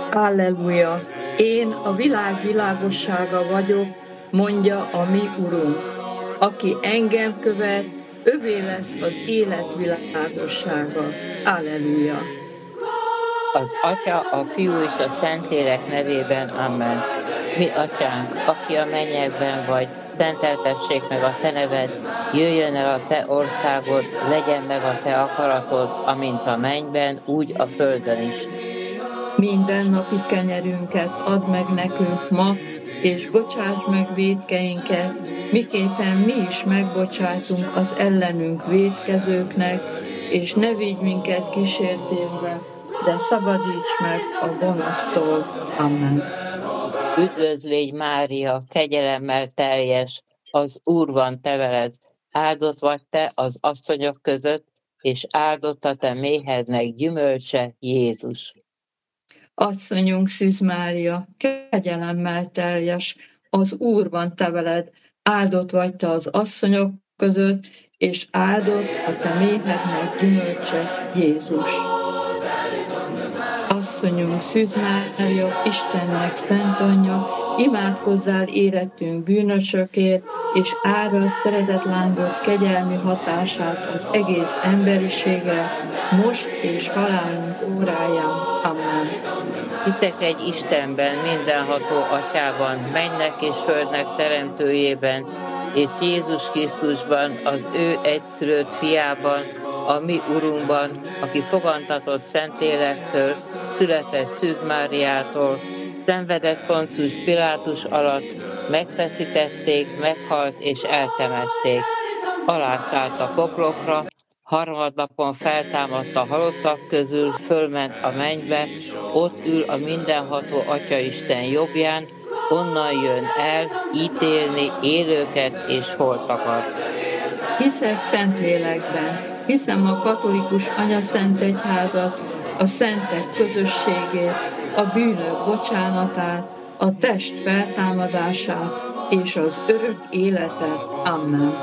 Halleluja! Én a világ világossága vagyok, mondja a mi Urunk. Aki engem követ, övé lesz az élet világossága. Halleluja! Az Atya, a Fiú és a Szentlélek nevében, amen. Mi Atyánk, aki a mennyekben vagy, szenteltessék meg a te neved, jöjjön el a te országod, legyen meg a te akaratod, amint a mennyben, úgy a földön is. Minden napi kenyerünket add meg nekünk ma, és bocsáss meg vétkeinket, miképpen mi is megbocsátunk az ellenünk vétkezőknek, és ne vigy minket kísértésbe, de szabadíts meg a gonosztól. Amen. Üdvözl légy Mária, kegyelemmel teljes, az Úr van te veled, áldott vagy te az asszonyok között, és áldott a te méhednek gyümölcse, Jézus. Asszonyunk Szűz Mária, kegyelemmel teljes, az Úr van te veled, áldott vagy te az asszonyok között, és áldott a te méhednek gyümölcse, Jézus. Asszonyunk Szűz Mária, Istennek szent anyja, imádkozzál érettünk bűnösökért, és árasd szeretetlángod kegyelmi hatását az egész emberiségre, most és halálunk óráján. Amen. Hiszek egy Istenben, mindenható Atyában, mennek és földnek teremtőjében, és Jézus Krisztusban, az ő egyszülött fiában, a mi Urunkban, aki fogantatott Szentlélektől, született Szűz Máriától, szenvedett Poncius Pilátus alatt, megfeszítették, meghalt és eltemették. Alászállt a poklokra, harmadnapon feltámadt a halottak közül, fölment a mennybe, ott ül a mindenható Atyaisten jobbján, onnan jön el ítélni élőket és holtakat. Hiszek Szentlélekben, hiszem a katolikus anyaszent egyházat, a szentek közösségét, a bűnök bocsánatát, a test feltámadását és az örök életet. Amen.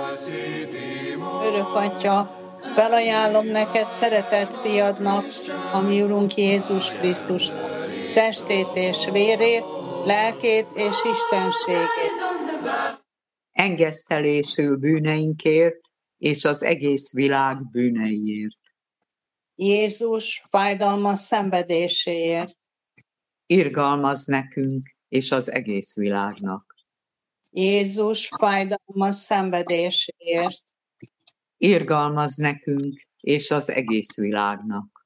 Örök Atya, felajánlom neked szeretett fiadnak, a mi Urunk Jézus Krisztusnak, testét és vérét, lelkét és istenségét. Engesztelésül bűneinkért, és az egész világ bűneiért. Jézus fájdalmas szenvedéséért. Irgalmaz nekünk, és az egész világnak. Jézus fájdalmas szenvedéséért. Irgalmaz nekünk, és az egész világnak.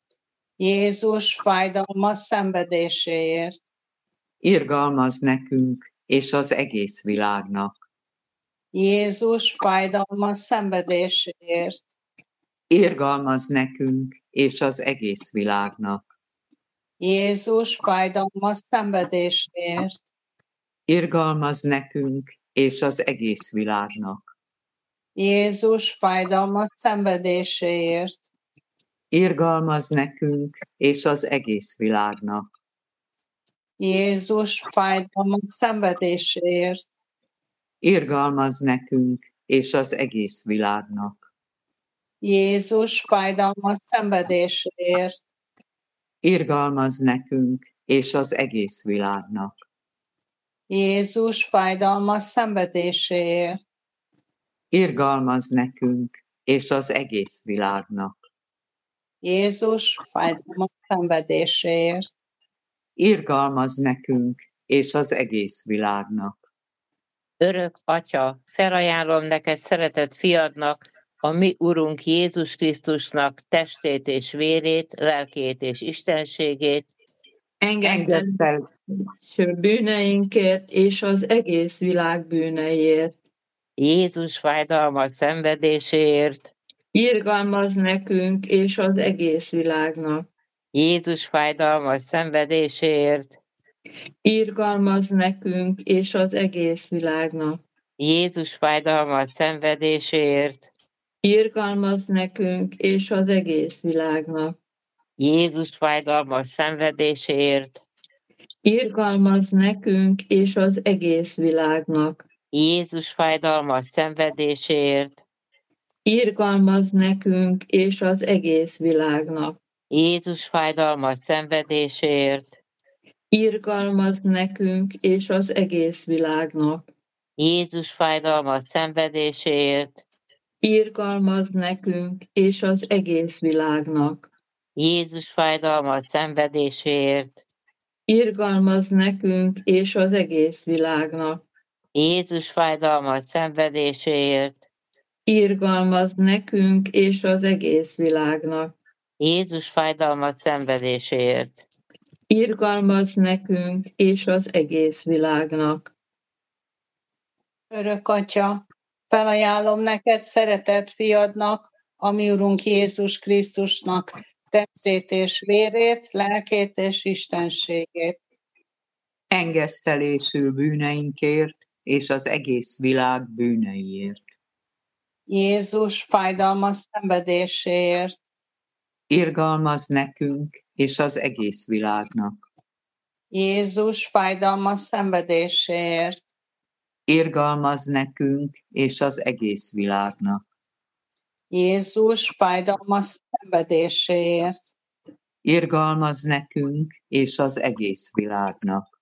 Jézus fájdalmas szenvedéséért. Irgalmaz nekünk, és az egész világnak. Jézus fájdalmas szenvedéséért. Irgalmaz nekünk, és az egész világnak. Jézus fájdalmas szenvedéséért. Irgalmaz nekünk, és az egész világnak. Jézus fájdalmas szenvedéséért. Irgalmaz nekünk, és az egész világnak. Jézus fájdalmas szenvedéséért. Irgalmaz nekünk, és az egész világnak. Jézus fájdalmas szenvedéséért. Irgalmaz nekünk, és az egész világnak. Jézus fájdalmas szenvedéséért. Irgalmaz nekünk, és az egész világnak. Jézus fájdalmas szenvedéséért. Irgalmaz nekünk, és az egész világnak. Örök Atya, felajánlom neked szeretett fiadnak, a mi Urunk Jézus Krisztusnak testét és vérét, lelkét és istenségét, Engesztelésül bűneinkért és az egész világ bűneiért. Jézus fájdalmas szenvedéséért, Irgalmaz nekünk és az egész világnak. Jézus fájdalmas szenvedéséért, Irgalmaz nekünk és az egész világnak. Jézus fájdalmas szenvedéséért, Irgalmaz nekünk és az egész világnak. Jézus fájdalmas szenvedéséért, Irgalmaz nekünk és az egész világnak. Jézus fájdalmas szenvedéséért, Irgalmaz nekünk és az egész világnak. Jézus fájdalmas szenvedéséért, irgalmaz nekünk és az egész világnak. Jézus fájdalmas szenvedéséért, Irgalmaz nekünk és az egész világnak. Jézus fájdalmas szenvedéséért, Irgalmaz nekünk és az egész világnak. Jézus fájdalmas szenvedéséért, Irgalmaz nekünk és az egész világnak. Jézus fájdalmas szenvedéséért, Irgalmaz nekünk és az egész világnak. Örök Atya, felajánlom neked szeretett fiadnak, a mi Urunk Jézus Krisztusnak testét és vérét, lelkét és istenségét. Engesztelésül bűneinkért és az egész világ bűneiért. Jézus fájdalmas szenvedéséért. Irgalmaz nekünk és az egész világnak. Jézus fájdalmas szenvedéséért. Irgalmaz nekünk és az egész világnak. Jézus fájdalmas szenvedéséért. Irgalmaz nekünk és az egész világnak.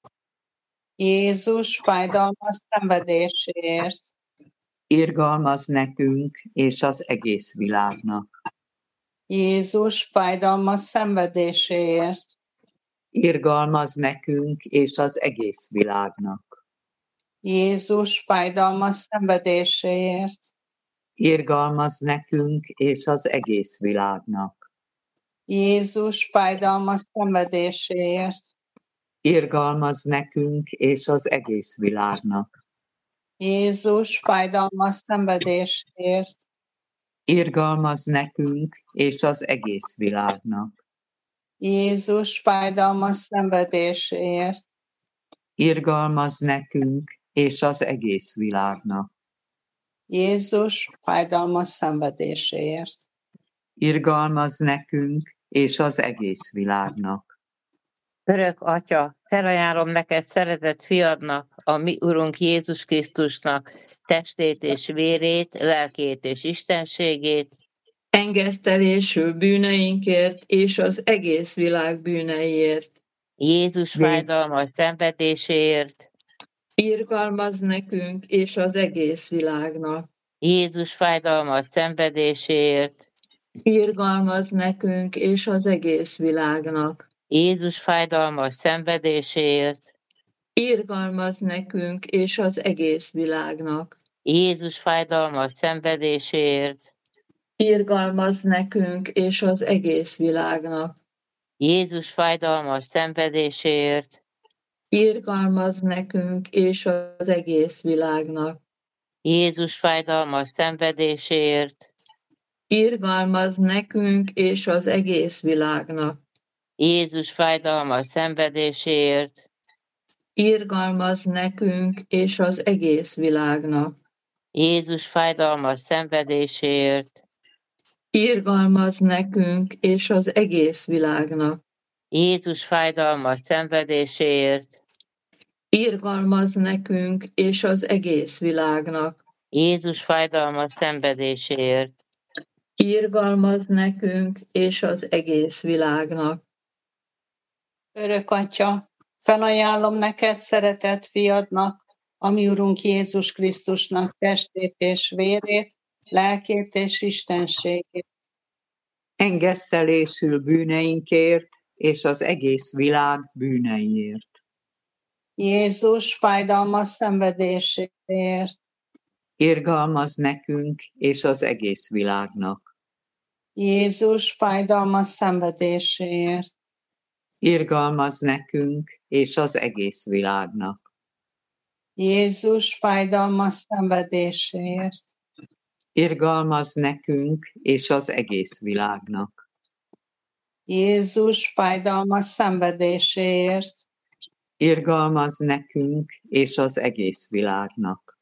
Jézus fájdalmas szenvedéséért. Irgalmaz nekünk és az egész világnak. Jézus fájdalmas szenvedéséért. Irgalmaz nekünk és az egész világnak. Jézus fájdalmas szenvedéséért. Irgalmaz nekünk és az egész világnak. Jézus fájdalmas szenvedéséért. Irgalmaz nekünk és az egész világnak. Jézus fájdalmas szenvedéséért. Irgalmaz nekünk és az egész világnak. Jézus fájdalmas szenvedéséért. Irgalmaz nekünk és az egész világnak. Jézus fájdalmas szenvedéséért. Irgalmaz nekünk és az egész világnak. Örök Atya, felajánlom neked szeretett fiadnak, a mi Urunk Jézus Krisztusnak testét és vérét, lelkét és istenségét, Engesztelésül bűneinkért és az egész világ bűneiért. Jézus fájdalmas szenvedéséért, Irgalmaz nekünk és az egész világnak. Jézus fájdalmas szenvedéséért, Irgalmaz nekünk és az egész világnak. Jézus fájdalmas szenvedéséért, Irgalmaz nekünk és az egész világnak. Jézus fájdalmas szenvedéséért, Irgalmaz nekünk és az egész világnak. Jézus fájdalmas szenvedéséért, Irgalmaz nekünk és az egész világnak. Jézus fájdalmas szenvedéséért, Irgalmaz nekünk és az egész világnak. Jézus fájdalmas szenvedéséért, Irgalmaz nekünk és az egész világnak. Jézus fájdalmas szenvedéséért, Irgalmaz nekünk és az egész világnak. Jézus fájdalmas szenvedéséért, Irgalmaz nekünk és az egész világnak. Jézus fájdalmas szenvedéséért, Irgalmaz nekünk és az egész világnak. Örök Atya, felajánlom neked szeretett fiadnak, a mi Urunk Jézus Krisztusnak testét és vérét, lelkét és istenségét. Engesztelésül bűneinkért és az egész világ bűneiért. Jézus fájdalmas szenvedéséért. Irgalmaz nekünk és az egész világnak. Jézus fájdalmas szenvedéséért. Irgalmaz nekünk és az egész világnak. Jézus fájdalmas szenvedéséért. Irgalmaz nekünk és az egész világnak. Jézus fájdalmas szenvedéséért. Irgalmaz nekünk és az egész világnak.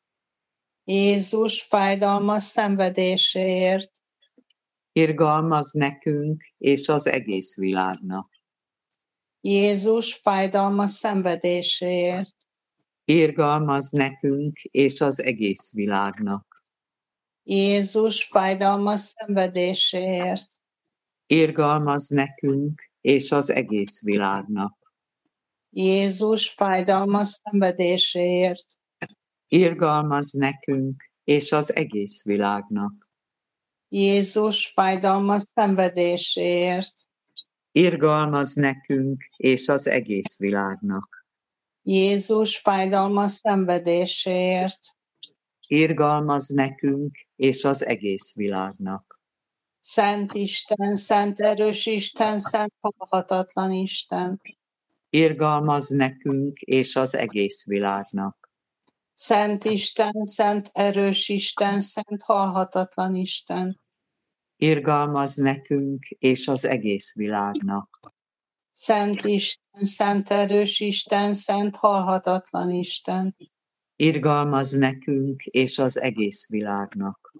Jézus fájdalmas szenvedéséért. Irgalmaz nekünk és az egész világnak. Jézus fájdalmas szenvedéséért. Irgalmaz nekünk és az egész világnak. Jézus fájdalmas szenvedéséért. Irgalmaz nekünk és az egész világnak. Jézus fájdalmas szenvedéséért. Irgalmaz nekünk és az egész világnak. Jézus fájdalmas szenvedéséért. Irgalmaz nekünk és az egész világnak. Jézus fájdalmas szenvedéséért. Irgalmaz nekünk és az egész világnak. Szent Isten, szent erős Isten, szent halhatatlan Isten. Irgalmaz nekünk és az egész világnak. Szent Isten, szent erős Isten, szent halhatatlan Isten. Irgalmaz nekünk és az egész világnak. Szent Isten, szent erős Isten, szent halhatatlan Isten. Irgalmaz nekünk és az egész világnak.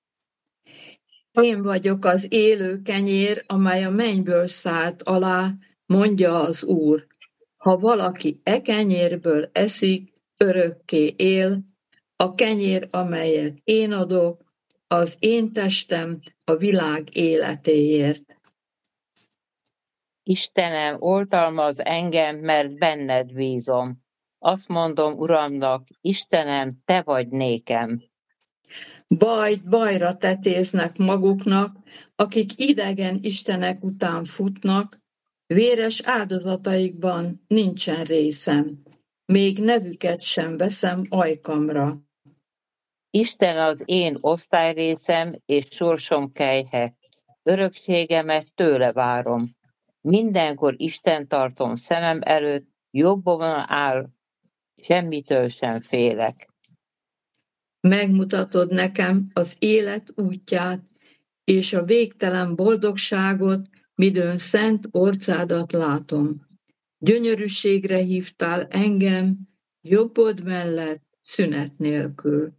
Én vagyok az élő kenyér, amely a mennyből szállt alá, mondja az Úr. Ha valaki e kenyérből eszik, örökké él. A kenyér, amelyet én adok, az én testem a világ életéért. Istenem, oltalmaz engem, mert benned bízom. Azt mondom Uramnak, Istenem, te vagy nékem. Bajt bajra tetéznek maguknak, akik idegen istenek után futnak, véres áldozataikban nincsen részem, még nevüket sem veszem ajkamra. Isten az én osztályrészem és sorsom kelyhe. Örökségemet tőle várom. Mindenkor Isten tartom szemem előtt, jobbomon áll, semmitől sem félek. Megmutatod nekem az élet útját, és a végtelen boldogságot, midőn szent orcádat látom. Gyönyörűségre hívtál engem, jobbod mellett szünet nélkül.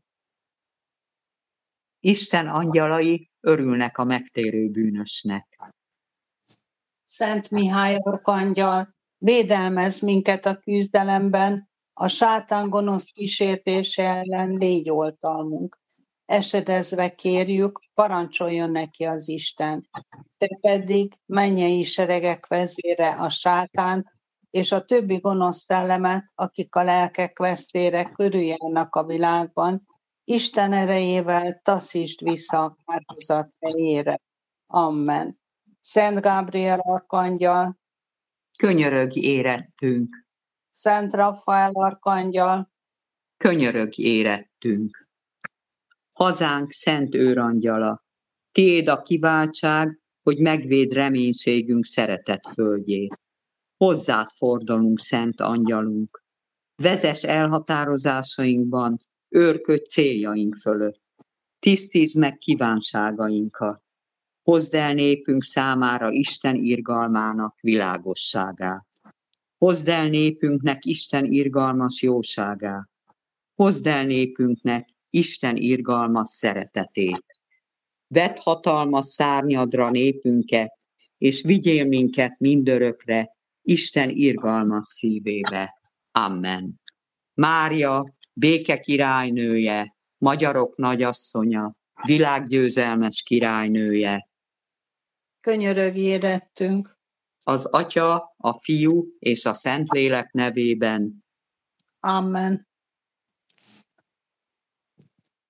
Isten angyalai örülnek a megtérő bűnösnek. Szent Mihály arkangyal, védelmez minket a küzdelemben, a sátán gonosz kísértése ellen légy oltalmunk. Esedezve kérjük, parancsoljon neki az Isten. Te pedig mennyei seregek vezére a sátánt, és a többi gonosz szellemet, akik a lelkek vesztére körüljárnak a világban, Isten erejével taszítsd vissza a kárhozat helyére. Amen. Szent Gábriel arkangyal, Könyörögj érettünk, Szent Rafael arkangyal, könyörögj érettünk. Hazánk szent őrangyala, tiéd a kiváltság, hogy megvéd reménységünk szeretett földjét. Hozzád fordulunk, szent angyalunk. Vezess elhatározásainkban, őrködj céljaink fölött. Tisztítsd meg kívánságainkat. Hozd el népünk számára Isten irgalmának világosságát. Hozd el népünknek Isten irgalmas jóságát. Hozd el népünknek Isten irgalmas szeretetét. Vedd hatalmas szárnyadra népünket, és vigyél minket mindörökre Isten irgalmas szívébe. Amen. Mária, béke királynője, magyarok nagyasszonya, világgyőzelmes királynője, könyörögj érettünk. az Atya, a Fiú és a Szentlélek nevében. Amen.